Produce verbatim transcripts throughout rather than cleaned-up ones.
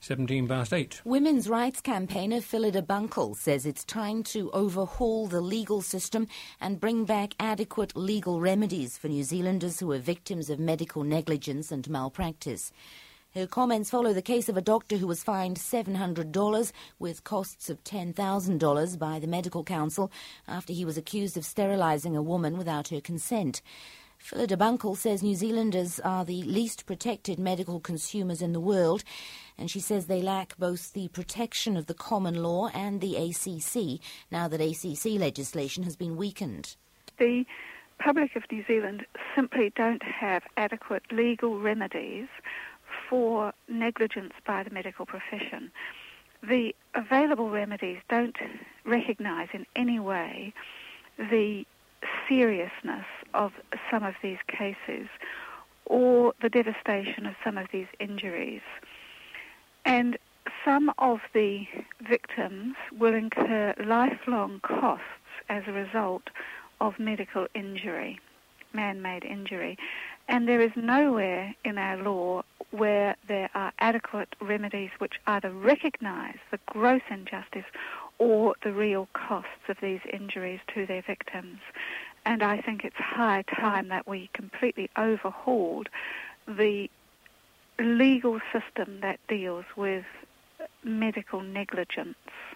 seventeen past eight. Women's rights campaigner Phillida Bunkle says it's time to overhaul the legal system and bring back adequate legal remedies for New Zealanders who are victims of medical negligence and malpractice. Her comments follow the case of a doctor who was fined seven hundred dollars with costs of ten thousand dollars by the Medical Council after he was accused of sterilising a woman without her consent. Phillida Bunkle says New Zealanders are the least protected medical consumers in the world, and she says they lack both the protection of the common law and the A C C, now that A C C legislation has been weakened. The public of New Zealand simply don't have adequate legal remedies for negligence by the medical profession. The available remedies don't recognise in any way the seriousness of some of these cases or the devastation of some of these injuries. And some of the victims will incur lifelong costs as a result of medical injury, man-made injury. And there is nowhere in our law where there are adequate remedies which either recognise the gross injustice or the real costs of these injuries to their victims. And I think it's high time that we completely overhauled the legal system that deals with medical negligence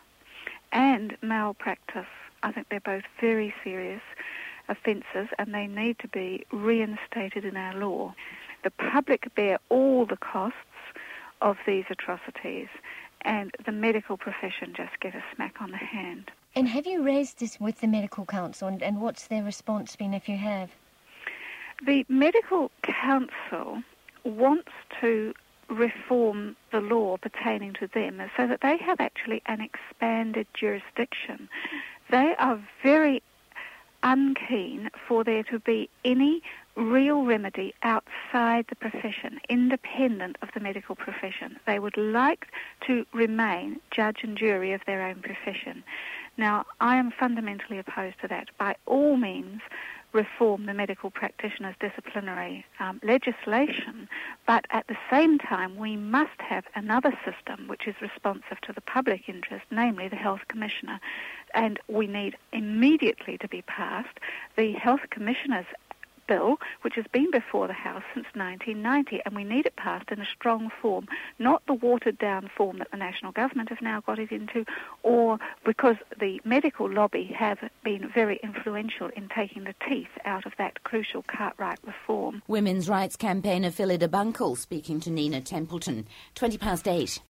and malpractice. I think they're both very serious offences and they need to be reinstated in our law. The public bear all the costs of these atrocities, and the medical profession just get a smack on the hand. And have you raised this with the Medical Council, and, and what's their response been if you have? The Medical Council wants to reform the law pertaining to them so that they have actually an expanded jurisdiction. They are very unkeen for there to be any real remedy outside the profession, independent of the medical profession. They would like to remain judge and jury of their own profession. Now, I am fundamentally opposed to that. By all means, reform the medical practitioners' disciplinary um, legislation, but at the same time we must have another system which is responsive to the public interest, namely the Health Commissioner. And we need immediately to be passed the Health Commissioner's bill, which has been before the House since nineteen ninety, and we need it passed in a strong form, not the watered-down form that the national government have now got it into, or because the medical lobby have been very influential in taking the teeth out of that crucial Cartwright reform. Women's rights campaigner Phillida Bunkle speaking to Nina Templeton. twenty past eight.